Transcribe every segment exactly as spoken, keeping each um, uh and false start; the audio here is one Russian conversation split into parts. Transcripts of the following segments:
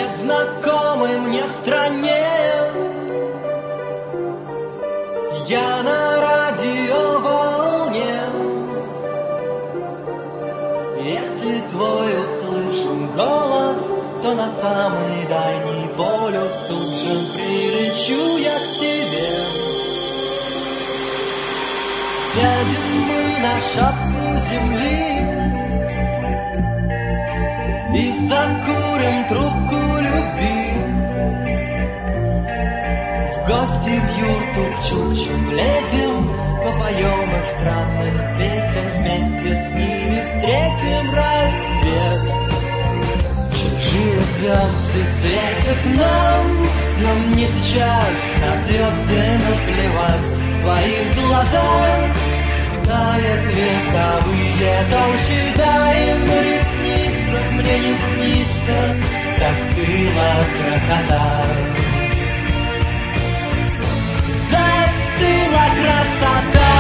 незнакомой мне стране. Я на радиоволне. Если твой услышан голос, то на самый дальний полюс тут же прилечу я к тебе. Сядем мы на шапку земли и закурим трубку любви. В гости в юрту к чукчам влезем, попоем их странных песен, вместе с ними встретим рассвет. Чужие звезды светят нам, но мне сейчас на звезды наплевать. В твоих глазах тает вековые толщи, даем ресницам, мне не снится, застыла красота. Застыла красота.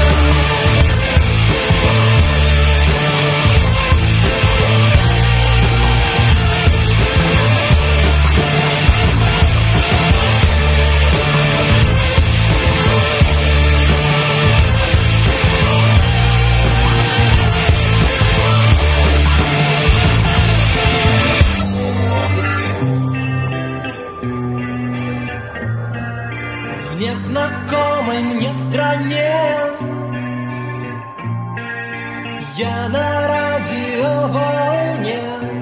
В незнакомой мне стране я на радиоволне.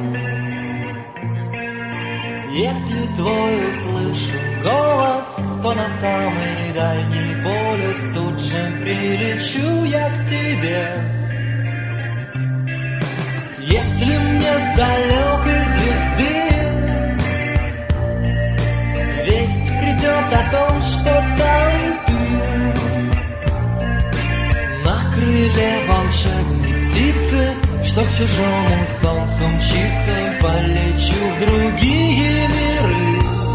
Если твой услышан голос, то на самый дальний полюс тут же прилечу я к тебе. Если мне с далекой звезды весть придет о том, что там ты, на крыле волшебной птицы, что к чужому солнцу мчится, и полечу в другие миры.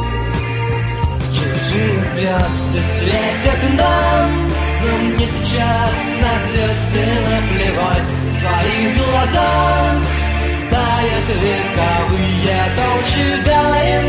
Чужие звезды светят нам, но мне сейчас на звезды наплевать. В твоих глазах тают вековые толщи, дай